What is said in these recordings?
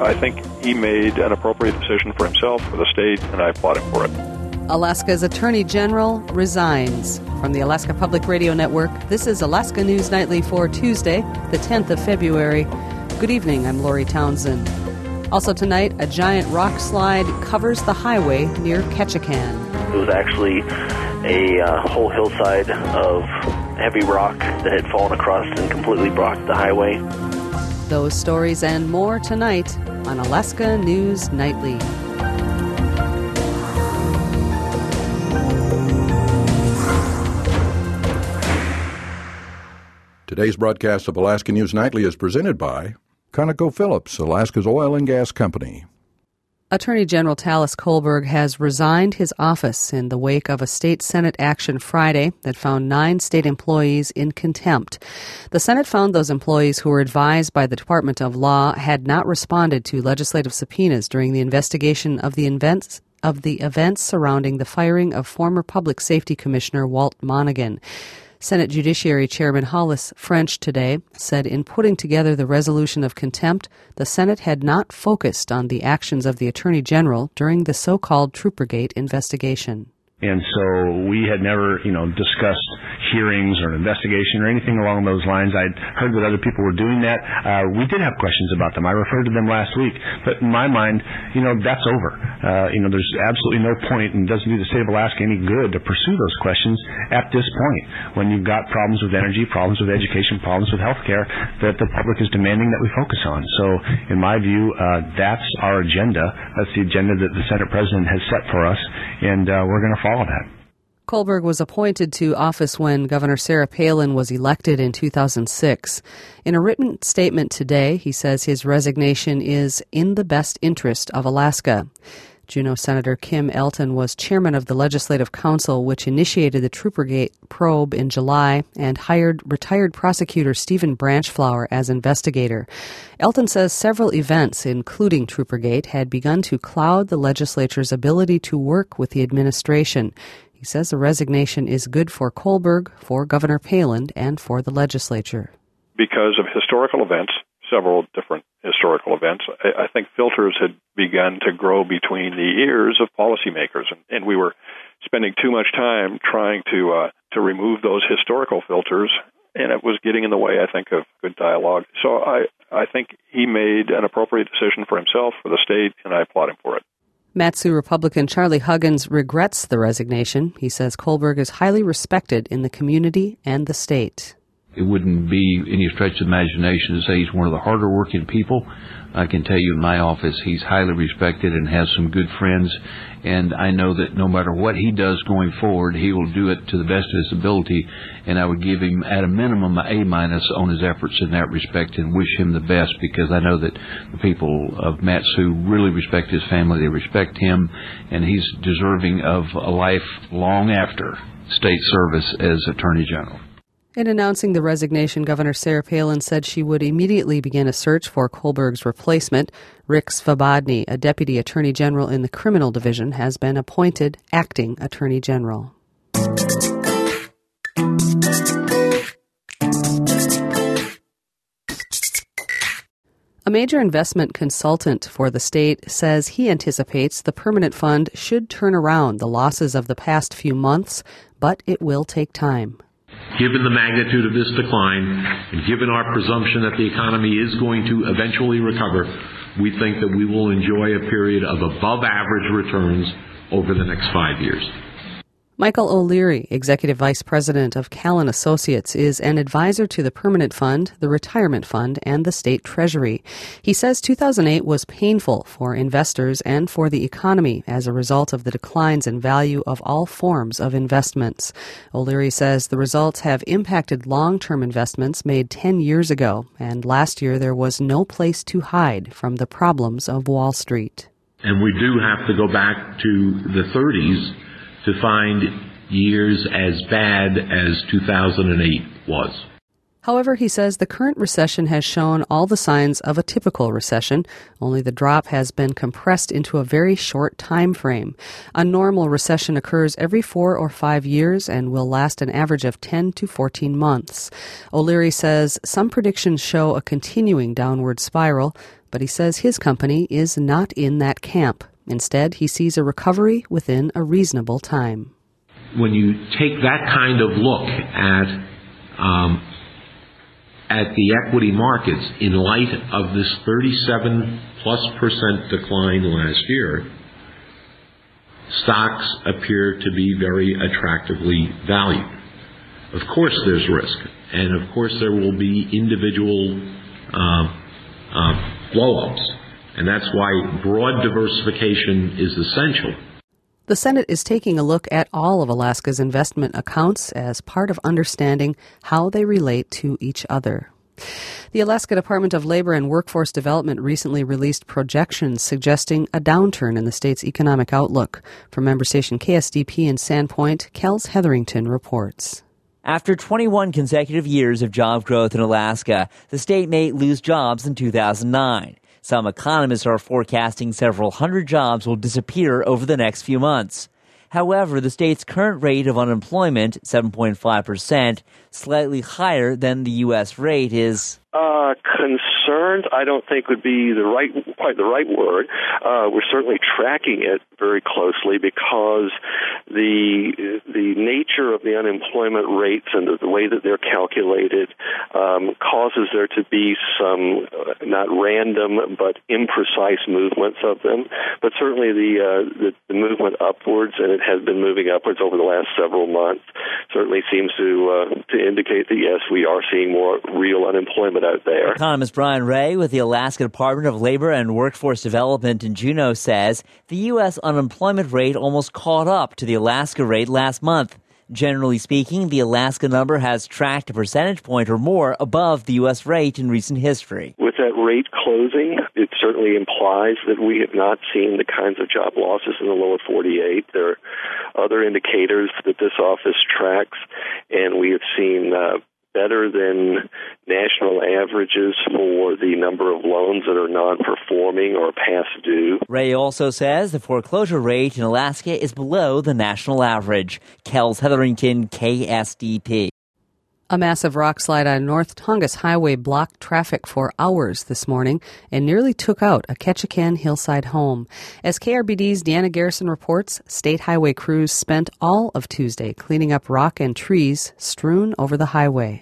I think he made an appropriate decision for himself, for the state, and I applaud him for it. Alaska's Attorney General resigns. From the Alaska Public Radio Network, this is Alaska News Nightly for Tuesday, the 10th of February. Good evening, I'm Lori Townsend. Also tonight, a giant rock slide covers the highway near Ketchikan. It was actually a whole hillside of heavy rock that had fallen across and completely blocked the highway. Those stories and more tonight on Alaska News Nightly. Today's broadcast of Alaska News Nightly is presented by ConocoPhillips, Alaska's oil and gas company. Attorney General Talis Kolberg has resigned his office in the wake of a state Senate action Friday that found 9 state employees in contempt. The Senate found those employees who were advised by the Department of Law had not responded to legislative subpoenas during the investigation of the events surrounding the firing of former Public Safety Commissioner Walt Monaghan. Senate Judiciary Chairman Hollis French today said in putting together the resolution of contempt, the Senate had not focused on the actions of the Attorney General during the so-called Troopergate investigation. And so we had never, discussed hearings or an investigation or anything along those lines. I'd heard that other people were doing that. We did have questions about them. I referred to them last week. But in my mind, that's over. There's absolutely no point, and it doesn't do the state of Alaska any good to pursue those questions at this point when you've got problems with energy, problems with education, problems with healthcare that the public is demanding that we focus on. So in my view, that's our agenda. That's the agenda that the Senate President has set for us, and we're going to follow that. Kolberg was appointed to office when Governor Sarah Palin was elected in 2006. In a written statement today, he says his resignation is in the best interest of Alaska. Juneau Senator Kim Elton was chairman of the Legislative Council, which initiated the Troopergate probe in July and hired retired prosecutor Stephen Branchflower as investigator. Elton says several events, including Troopergate, had begun to cloud the legislature's ability to work with the administration. He says the resignation is good for Kolberg, for Governor Palin, and for the legislature. Because of historical events, several different historical events, I think filters had begun to grow between the ears of policymakers, and we were spending too much time trying to remove those historical filters, and it was getting in the way, I think, of good dialogue. So I think he made an appropriate decision for himself, for the state, and I applaud him for it. Mat-Su Republican Charlie Huggins regrets the resignation. He says Kolberg is highly respected in the community and the state. It wouldn't be any stretch of imagination to say he's one of the harder working people. I can tell you in my office he's highly respected and has some good friends, and I know that no matter what he does going forward, he will do it to the best of his ability, and I would give him at a minimum an A- on his efforts in that respect and wish him the best, because I know that the people of Mat-Su really respect his family, they respect him, and he's deserving of a life long after state service as Attorney General. In announcing the resignation, Governor Sarah Palin said she would immediately begin a search for Kolberg's replacement. Rick Svobodny, a deputy attorney general in the criminal division, has been appointed acting attorney general. A major investment consultant for the state says he anticipates the permanent fund should turn around the losses of the past few months, but it will take time. Given the magnitude of this decline, and given our presumption that the economy is going to eventually recover, we think that we will enjoy a period of above-average returns over the next 5 years. Michael O'Leary, Executive Vice President of Callan Associates, is an advisor to the Permanent Fund, the Retirement Fund, and the State Treasury. He says 2008 was painful for investors and for the economy as a result of the declines in value of all forms of investments. O'Leary says the results have impacted long-term investments made 10 years ago, and last year there was no place to hide from the problems of Wall Street. And we do have to go back to the 30s to find years as bad as 2008 was. However, he says the current recession has shown all the signs of a typical recession, only the drop has been compressed into a very short time frame. A normal recession occurs every 4 or 5 years and will last an average of 10 to 14 months. O'Leary says some predictions show a continuing downward spiral, But he says his company is not in that camp. Instead, he sees a recovery within a reasonable time. When you take that kind of look at the equity markets in light of this 37+% decline last year, stocks appear to be very attractively valued. Of course there's risk, and of course there will be individual blow-ups, and that's why broad diversification is essential. The Senate is taking a look at all of Alaska's investment accounts as part of understanding how they relate to each other. The Alaska Department of Labor and Workforce Development recently released projections suggesting a downturn in the state's economic outlook. From member station KSDP in Sandpoint, Kels Hetherington reports. After 21 consecutive years of job growth in Alaska, the state may lose jobs in 2009. Some economists are forecasting several hundred jobs will disappear over the next few months. However, the state's current rate of unemployment, 7.5%, slightly higher than the U.S. rate, is concerned, I don't think would be quite the right word. We're certainly tracking it very closely because the nature of the unemployment rates and the way that they're calculated causes there to be some not random but imprecise movements of them. But certainly the movement upwards, and it has been moving upwards over the last several months, certainly seems to indicate that yes, we are seeing more real unemployment out there. Economist Brian Ray with the Alaska Department of Labor and Workforce Development in Juneau says the U.S. unemployment rate almost caught up to the Alaska rate last month. Generally speaking, the Alaska number has tracked a percentage point or more above the U.S. rate in recent history. With that rate closing, it certainly implies that we have not seen the kinds of job losses in the lower 48. There are other indicators that this office tracks, and we have seen better than national averages for the number of loans that are non-performing or past due. Ray also says the foreclosure rate in Alaska is below the national average. Kels Hetherington, KSDP. A massive rock slide on North Tongass Highway blocked traffic for hours this morning and nearly took out a Ketchikan hillside home. As KRBD's Deanna Garrison reports, state highway crews spent all of Tuesday cleaning up rock and trees strewn over the highway.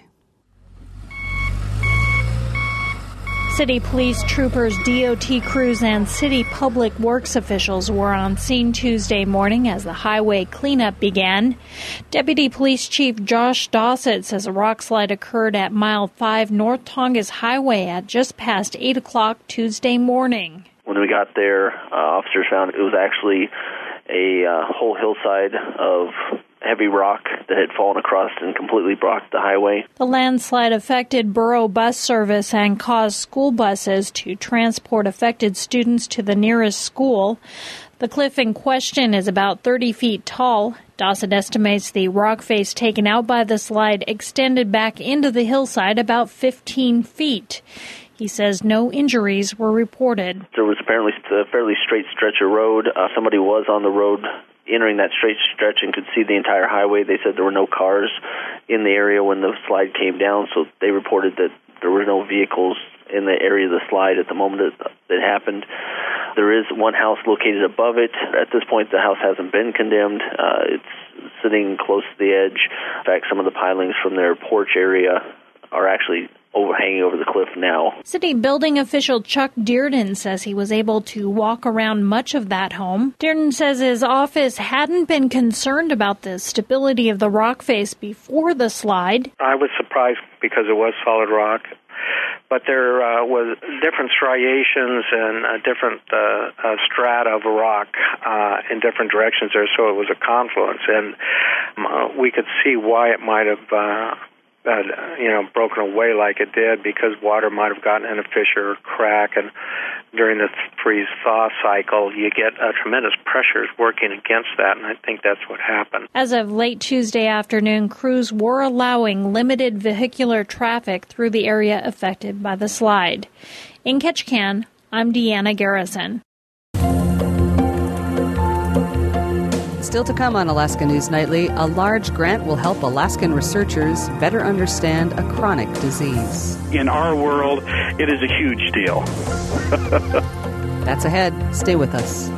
City police troopers, DOT crews, and city public works officials were on scene Tuesday morning as the highway cleanup began. Deputy Police Chief Josh Dossett says a rock slide occurred at Mile 5 North Tongass Highway at just past 8 o'clock Tuesday morning. When we got there, officers found it was actually a whole hillside of heavy rock that had fallen across and completely blocked the highway. The landslide affected borough bus service and caused school buses to transport affected students to the nearest school. The cliff in question is about 30 feet tall. Dossett estimates the rock face taken out by the slide extended back into the hillside about 15 feet. He says no injuries were reported. There was apparently a fairly straight stretch of road. Somebody was on the road entering that straight stretch and could see the entire highway. They said there were no cars in the area when the slide came down, so they reported that there were no vehicles in the area of the slide at the moment that happened. There is one house located above it. At this point, the house hasn't been condemned. It's sitting close to the edge. In fact, some of the pilings from their porch area are actually hanging over the cliff now. City building official Chuck Dearden says he was able to walk around much of that home. Dearden says his office hadn't been concerned about the stability of the rock face before the slide. I was surprised because it was solid rock, but there was different striations and different strata of rock in different directions there, so it was a confluence, and we could see why it might have broken away like it did, because water might have gotten in a fissure or crack, and during the freeze-thaw cycle, you get tremendous pressures working against that, and I think that's what happened. As of late Tuesday afternoon, crews were allowing limited vehicular traffic through the area affected by the slide. In Ketchikan, I'm Deanna Garrison. Still to come on Alaska News Nightly, a large grant will help Alaskan researchers better understand a chronic disease. In our world, it is a huge deal. That's ahead. Stay with us.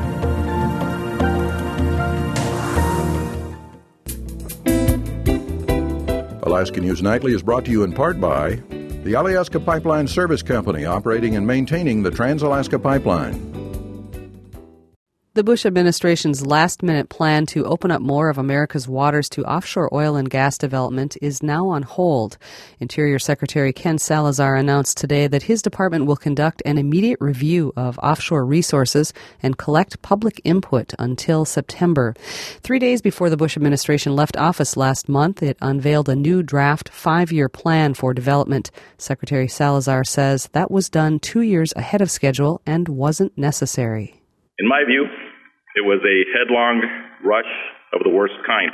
Alaska News Nightly is brought to you in part by the Alyeska Pipeline Service Company, operating and maintaining the Trans-Alaska Pipeline. The Bush administration's last-minute plan to open up more of America's waters to offshore oil and gas development is now on hold. Interior Secretary Ken Salazar announced today that his department will conduct an immediate review of offshore resources and collect public input until September. 3 days before the Bush administration left office last month, it unveiled a new draft 5-year plan for development. Secretary Salazar says that was done 2 years ahead of schedule and wasn't necessary. In my view, it was a headlong rush of the worst kind.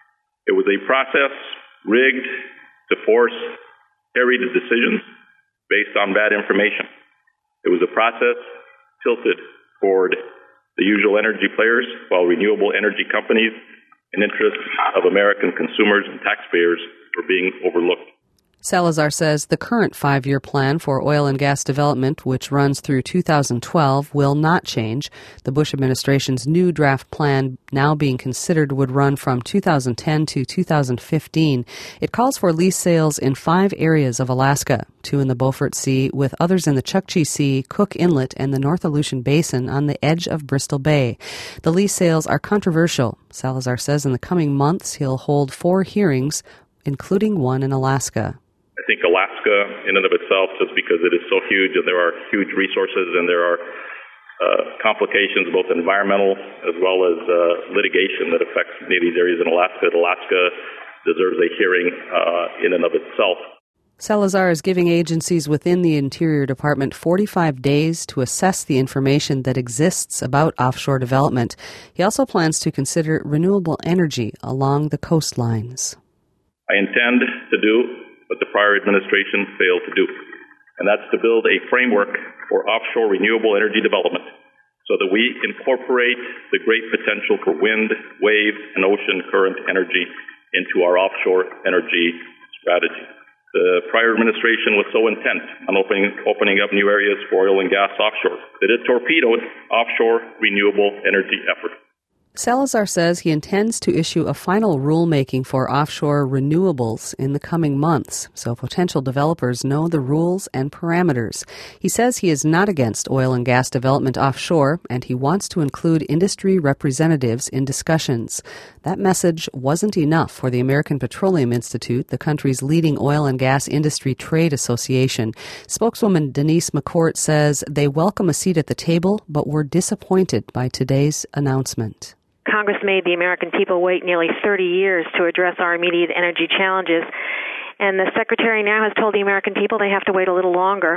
It was a process rigged to force hurried decisions based on bad information. It was a process tilted toward the usual energy players, while renewable energy companies and interests of American consumers and taxpayers were being overlooked. Salazar says the current 5-year plan for oil and gas development, which runs through 2012, will not change. The Bush administration's new draft plan now being considered would run from 2010 to 2015. It calls for lease sales in 5 areas of Alaska, 2 in the Beaufort Sea, with others in the Chukchi Sea, Cook Inlet, and the North Aleutian Basin on the edge of Bristol Bay. The lease sales are controversial. Salazar says in the coming months he'll hold 4 hearings, including one in Alaska. I think Alaska, in and of itself, just because it is so huge and there are huge resources and there are complications, both environmental as well as litigation that affects many of these areas in Alaska, deserves a hearing in and of itself. Salazar is giving agencies within the Interior Department 45 days to assess the information that exists about offshore development. He also plans to consider renewable energy along the coastlines. I intend to do what the prior administration failed to do, and that's to build a framework for offshore renewable energy development so that we incorporate the great potential for wind, wave, and ocean current energy into our offshore energy strategy. The prior administration was so intent on opening up new areas for oil and gas offshore that it torpedoed offshore renewable energy efforts. Salazar says he intends to issue a final rulemaking for offshore renewables in the coming months, so potential developers know the rules and parameters. He says he is not against oil and gas development offshore, and he wants to include industry representatives in discussions. That message wasn't enough for the American Petroleum Institute, the country's leading oil and gas industry trade association. Spokeswoman Denise McCourt says they welcome a seat at the table, but were disappointed by today's announcement. Congress made the American people wait nearly 30 years to address our immediate energy challenges, and the Secretary now has told the American people they have to wait a little longer.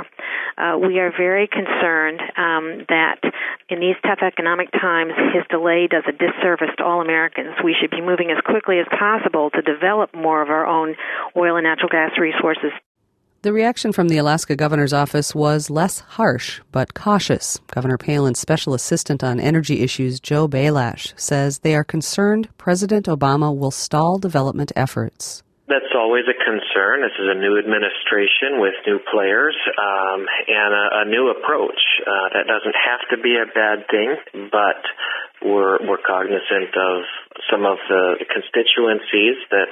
We are very concerned that in these tough economic times, his delay does a disservice to all Americans. We should be moving as quickly as possible to develop more of our own oil and natural gas resources. The reaction from the Alaska governor's office was less harsh, but cautious. Governor Palin's special assistant on energy issues, Joe Belash, says they are concerned President Obama will stall development efforts. That's always a concern. This is a new administration with new players and a new approach. That doesn't have to be a bad thing, but we're cognizant of some of the constituencies that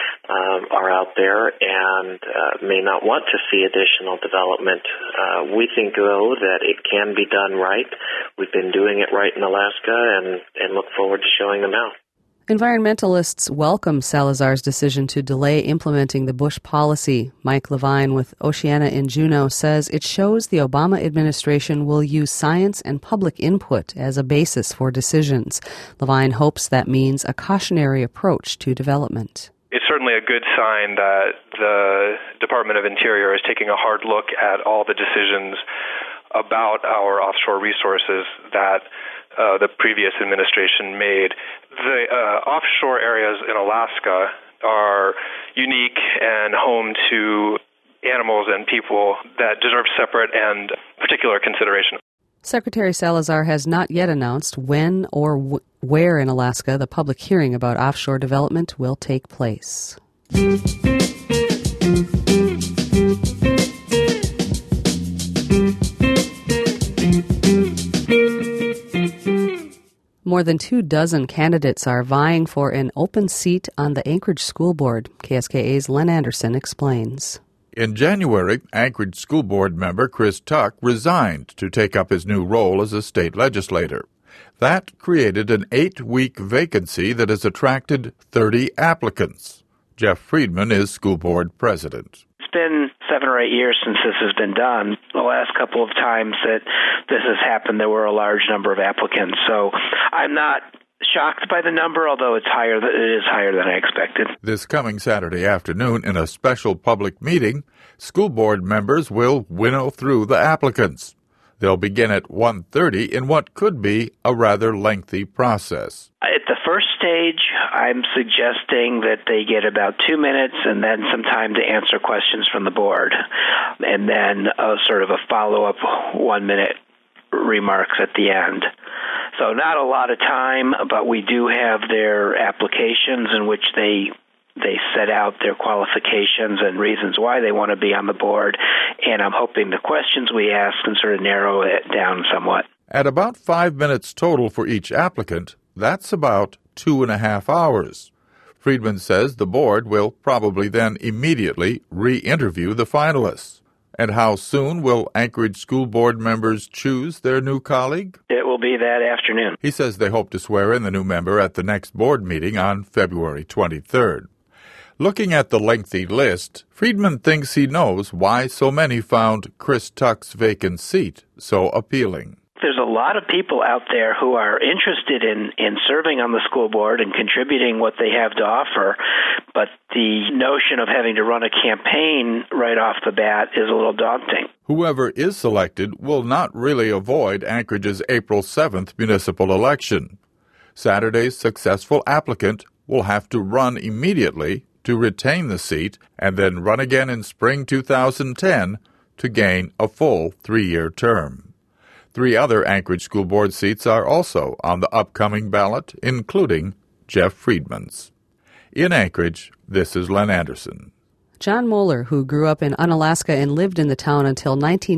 are out there and may not want to see additional development. We think, though, that it can be done right. We've been doing it right in Alaska and look forward to showing them out. Environmentalists welcome Salazar's decision to delay implementing the Bush policy. Mike Levine with Oceana in Juneau says it shows the Obama administration will use science and public input as a basis for decisions. Levine hopes that means a cautionary approach to development. It's certainly a good sign that the Department of Interior is taking a hard look at all the decisions about our offshore resources that the previous administration made. The offshore areas in Alaska are unique and home to animals and people that deserve separate and particular consideration. Secretary Salazar has not yet announced when or where in Alaska the public hearing about offshore development will take place. More than 24 candidates are vying for an open seat on the Anchorage School Board. KSKA's Len Anderson explains. In January, Anchorage School Board member Chris Tuck resigned to take up his new role as a state legislator. That created an 8-week vacancy that has attracted 30 applicants. Jeff Friedman is school board president. It's been 7 or 8 years since this has been done. The last couple of times that this has happened, there were a large number of applicants. So I'm not shocked by the number, although it is higher than I expected. This coming Saturday afternoon, in a special public meeting, school board members will winnow through the applicants. They'll begin at 1:30 in what could be a rather lengthy process. At the first stage, I'm suggesting that they get about 2 minutes and then some time to answer questions from the board, and then sort of a follow-up 1-minute remarks at the end. So not a lot of time, but we do have their applications in which they set out their qualifications and reasons why they want to be on the board, and I'm hoping the questions we ask can sort of narrow it down somewhat. At about 5 minutes total for each applicant, that's about 2.5 hours. Friedman says the board will probably then immediately re-interview the finalists. And how soon will Anchorage School Board members choose their new colleague? It will be that afternoon. He says they hope to swear in the new member at the next board meeting on February 23rd. Looking at the lengthy list, Friedman thinks he knows why so many found Chris Tuck's vacant seat so appealing. There's a lot of people out there who are interested in serving on the school board and contributing what they have to offer, but the notion of having to run a campaign right off the bat is a little daunting. Whoever is selected will not really avoid Anchorage's April 7th municipal election. Saturday's successful applicant will have to run immediately to retain the seat and then run again in spring 2010 to gain a full 3-year term. 3 other Anchorage School Board seats are also on the upcoming ballot, including Jeff Friedman's. In Anchorage, this is Len Anderson. John Moeller, who grew up in Unalaska and lived in the town until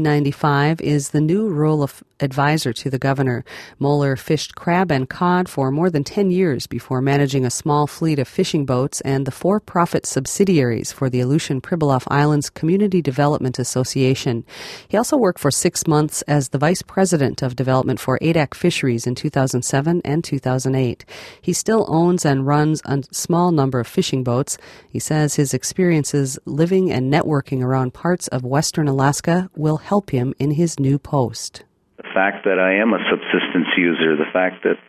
1995, is the new rural advisor to the governor. Moeller fished crab and cod for more than 10 years before managing a small fleet of fishing boats and the for-profit subsidiaries for the Aleutian Pribilof Islands Community Development Association. He also worked for 6 months as the vice president of development for Adak Fisheries in 2007 and 2008. He still owns and runs a small number of fishing boats. He says his experiences living and networking around parts of western Alaska will help him in his new post. The fact that I am a subsistence user, the fact that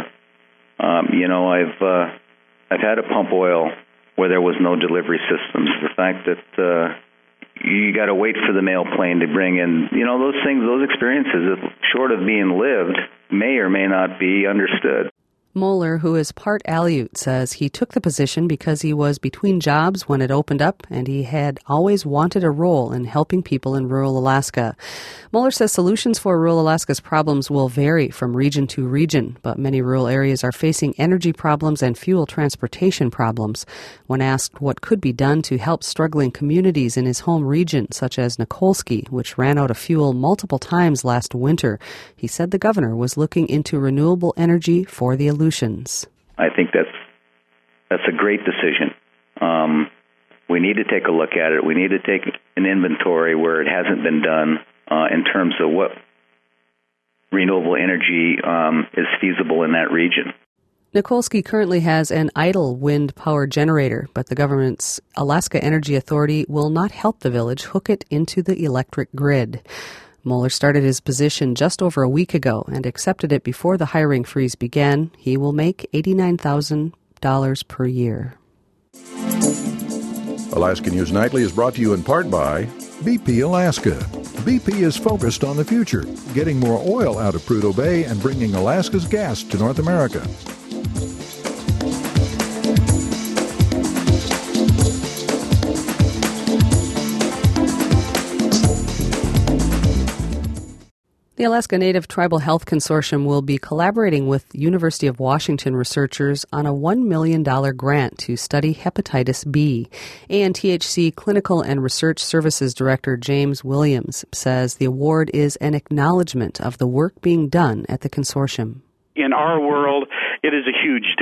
I've had to pump oil where there was no delivery systems, the fact that you got to wait for the mail plane to bring in, those things, those experiences, short of being lived, may or may not be understood. Moeller, who is part Aleut, says he took the position because he was between jobs when it opened up and he had always wanted a role in helping people in rural Alaska. Moeller says solutions for rural Alaska's problems will vary from region to region, but many rural areas are facing energy problems and fuel transportation problems. When asked what could be done to help struggling communities in his home region, such as Nikolsky, which ran out of fuel multiple times last winter, he said the governor was looking into renewable energy for the Aleutians. I think that's a great decision. We need to take a look at it. We need to take an inventory where it hasn't been done in terms of what renewable energy is feasible in that region. Nikolsky currently has an idle wind power generator, but the government's Alaska Energy Authority will not help the village hook it into the electric grid. Moeller started his position just over a week ago and accepted it before the hiring freeze began. He will make $89,000 per year. Alaska News Nightly is brought to you in part by BP Alaska. BP is focused on the future, getting more oil out of Prudhoe Bay and bringing Alaska's gas to North America. The Alaska Native Tribal Health Consortium will be collaborating with University of Washington researchers on a $1 million grant to study hepatitis B. ANTHC Clinical and Research Services Director James Williams says the award is an acknowledgement of the work being done at the consortium. In our world, it is a huge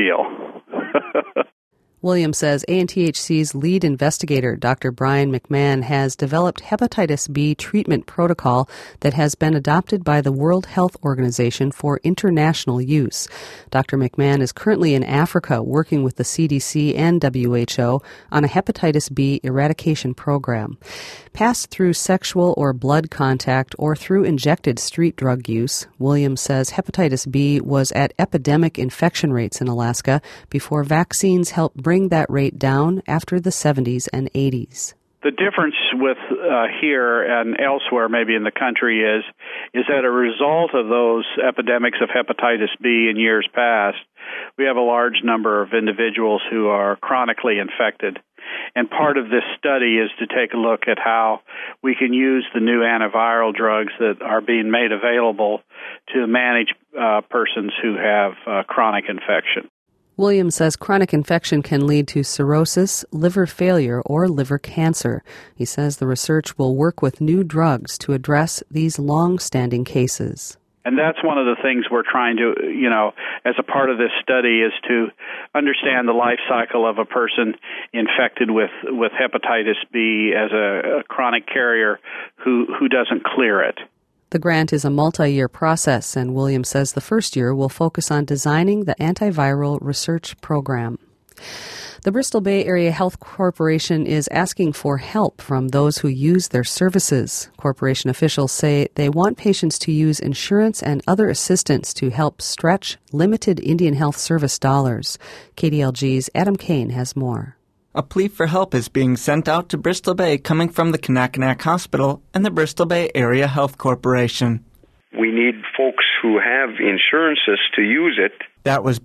deal. Williams says ANTHC's lead investigator, Dr. Brian McMahon, has developed hepatitis B treatment protocol that has been adopted by the World Health Organization for international use. Dr. McMahon is currently in Africa working with the CDC and WHO on a hepatitis B eradication program. Passed through sexual or blood contact or through injected street drug use, Williams says hepatitis B was at epidemic infection rates in Alaska before vaccines helped bring that rate down after the 70s and 80s. The difference with here and elsewhere, maybe in the country, is that a result of those epidemics of hepatitis B in years past, we have a large number of individuals who are chronically infected. And part of this study is to take a look at how we can use the new antiviral drugs that are being made available to manage persons who have chronic infection. Williams says chronic infection can lead to cirrhosis, liver failure, or liver cancer. He says the research will work with new drugs to address these long-standing cases. And that's one of the things we're trying to, as a part of this study, is to understand the life cycle of a person infected with hepatitis B as a chronic carrier who doesn't clear it. The grant is a multi-year process, and Williams says the first year will focus on designing the antiviral research program. The Bristol Bay Area Health Corporation is asking for help from those who use their services. Corporation officials say they want patients to use insurance and other assistance to help stretch limited Indian Health Service dollars. KDLG's Adam Kane has more. A plea for help is being sent out to Bristol Bay coming from the Kanakanak Hospital and the Bristol Bay Area Health Corporation. We need folks who have insurances to use it. That was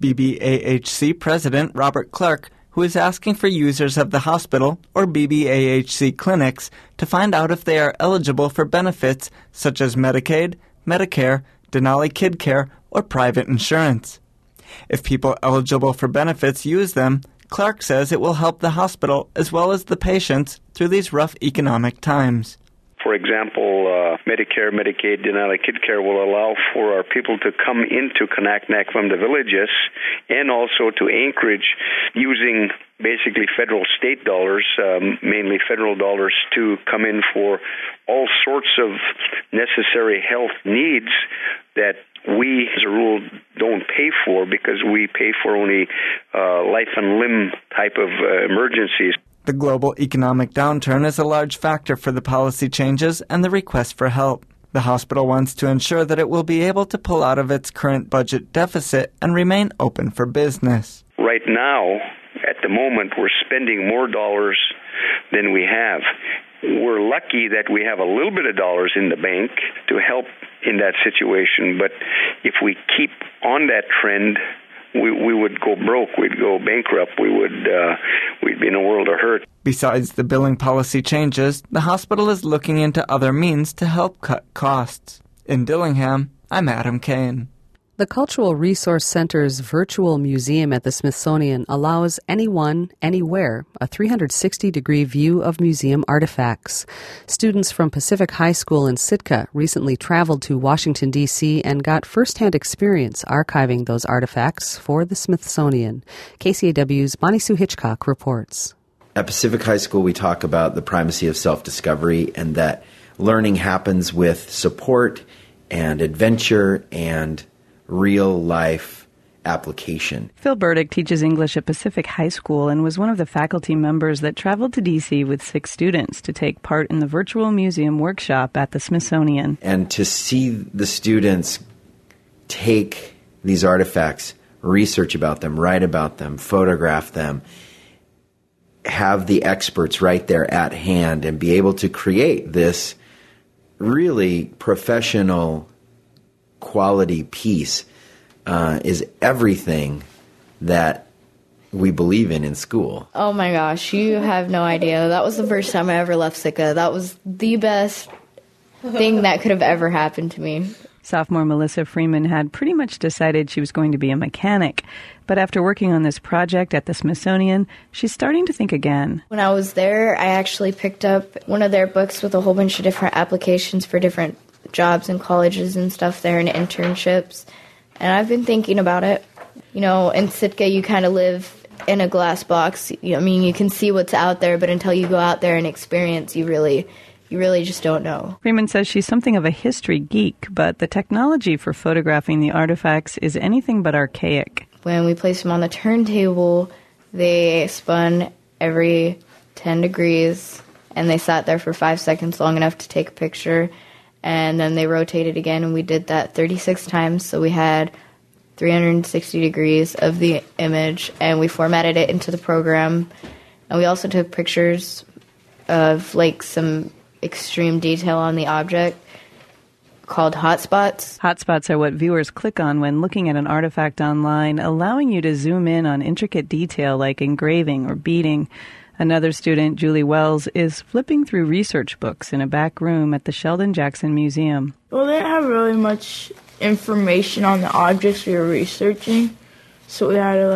BBAHC President Robert Clark, who is asking for users of the hospital or BBAHC clinics to find out if they are eligible for benefits such as Medicaid, Medicare, Denali Kid Care, or private insurance. If people eligible for benefits use them, Clark says it will help the hospital as well as the patients through these rough economic times. For example, Medicare, Medicaid, Denali Kid Care will allow for our people to come into Kanakanak from the villages and also to Anchorage using basically federal state dollars, mainly federal dollars, to come in for all sorts of necessary health needs that we, as a rule, don't pay for because we pay for only life and limb type of emergencies. The global economic downturn is a large factor for the policy changes and the request for help. The hospital wants to ensure that it will be able to pull out of its current budget deficit and remain open for business. Right now, at the moment, we're spending more dollars than we have. We're lucky that we have a little bit of dollars in the bank to help in that situation, but if we keep on that trend, we would go broke, we'd go bankrupt, we'd be in a world of hurt. Besides the billing policy changes, the hospital is looking into other means to help cut costs. In Dillingham, I'm Adam Kane. The Cultural Resource Center's virtual museum at the Smithsonian allows anyone, anywhere, a 360-degree view of museum artifacts. Students from Pacific High School in Sitka recently traveled to Washington, D.C. and got first-hand experience archiving those artifacts for the Smithsonian. KCAW's Bonnie Sue Hitchcock reports. At Pacific High School, we talk about the primacy of self-discovery and that learning happens with support and adventure and real-life application. Phil Burdick teaches English at Pacific High School and was one of the faculty members that traveled to D.C. with 6 students to take part in the virtual museum workshop at the Smithsonian. And to see the students take these artifacts, research about them, write about them, photograph them, have the experts right there at hand, and be able to create this really professional quality piece is everything that we believe in school. Oh my gosh, you have no idea. That was the first time I ever left Sitka. That was the best thing that could have ever happened to me. Sophomore Melissa Freeman had pretty much decided she was going to be a mechanic. But after working on this project at the Smithsonian, she's starting to think again. When I was there, I actually picked up one of their books with a whole bunch of different applications for different jobs and colleges and stuff there and internships. And I've been thinking about it. You know, in Sitka, you kind of live in a glass box. I mean, you can see what's out there, but until you go out there and experience, you really just don't know. Freeman says she's something of a history geek, but the technology for photographing the artifacts is anything but archaic. When we placed them on the turntable, they spun every 10 degrees, and they sat there for 5 seconds long enough to take a picture, and then they rotated again, and we did that 36 times, so we had 360 degrees of the image, and we formatted it into the program. And we also took pictures of like some extreme detail on the object called hotspots. Hotspots are what viewers click on when looking at an artifact online, allowing you to zoom in on intricate detail like engraving or beading. Another student, Julie Wells, is flipping through research books in a back room at the Sheldon Jackson Museum. Well, they didn't have really much information on the objects we were researching, so we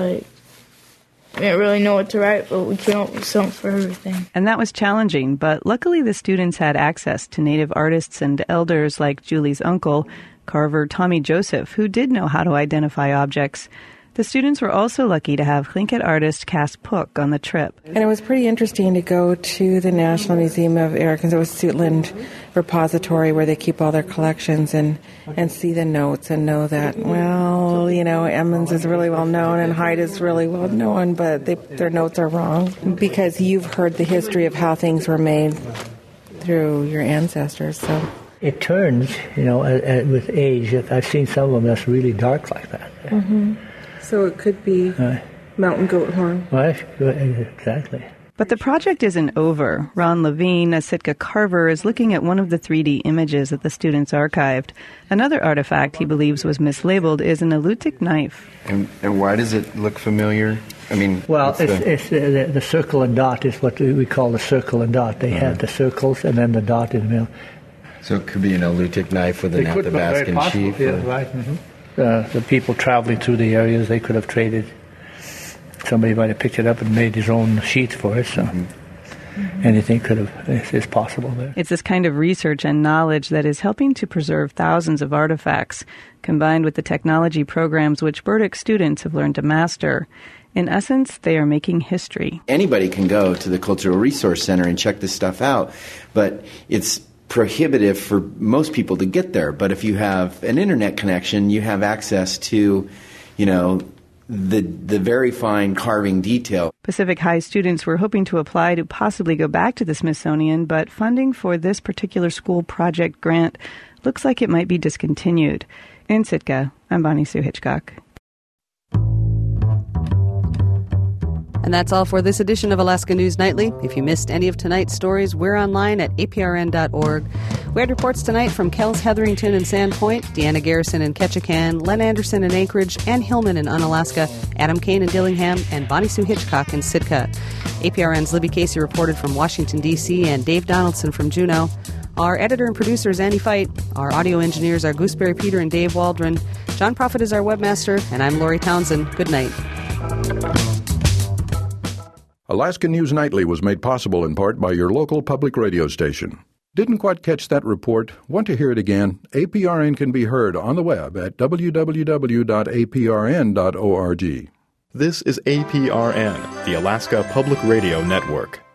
didn't really know what to write, but we came up with something for everything. And that was challenging, but luckily the students had access to Native artists and elders like Julie's uncle, carver Tommy Joseph, who did know how to identify objects. The students were also lucky to have Tlingit artist Cass Pook on the trip. And it was pretty interesting to go to the National Museum of Americans. It was Suitland Repository where they keep all their collections and see the notes and know that, well, you know, Emmons is really well known and Hyde is really well known, but their notes are wrong because you've heard the history of how things were made through your ancestors. So it turns, you know, with age. I've seen some of them that's really dark like that. Mm-hmm. So it could be mountain goat horn. Right, exactly. But the project isn't over. Ron Levine, a Sitka carver, is looking at one of the 3D images that the students archived. Another artifact he believes was mislabeled is an Alutiiq knife. And why does it look familiar? I mean, well, it's the circle and dot is what we call the circle and dot. They had the circles and then the dot in the middle. So it could be an Alutiiq knife with an Athabascan sheath. Yeah, right. Mm-hmm. The people traveling through the areas, they could have traded. Somebody might have picked it up and made his own sheets for it, so anything is possible there. It's this kind of research and knowledge that is helping to preserve thousands of artifacts, combined with the technology programs which Burdick students have learned to master. In essence, they are making history. Anybody can go to the Cultural Resource Center and check this stuff out, but it's prohibitive for most people to get there. But if you have an internet connection, you have access to, you know, the very fine carving detail. Pacific High students were hoping to apply to possibly go back to the Smithsonian, but funding for this particular school project grant looks like it might be discontinued. In Sitka, I'm Bonnie Sue Hitchcock. And that's all for this edition of Alaska News Nightly. If you missed any of tonight's stories, we're online at aprn.org. We had reports tonight from Kells Hetherington in Sandpoint, Deanna Garrison in Ketchikan, Len Anderson in Anchorage, Ann Hillman in Unalaska, Adam Kane in Dillingham, and Bonnie Sue Hitchcock in Sitka. APRN's Libby Casey reported from Washington, D.C., and Dave Donaldson from Juneau. Our editor and producer is Andy Feit. Our audio engineers are Gooseberry Peter and Dave Waldron. John Prophet is our webmaster, and I'm Lori Townsend. Good night. Alaska News Nightly was made possible in part by your local public radio station. Didn't quite catch that report? Want to hear it again? APRN can be heard on the web at www.aprn.org. This is APRN, the Alaska Public Radio Network.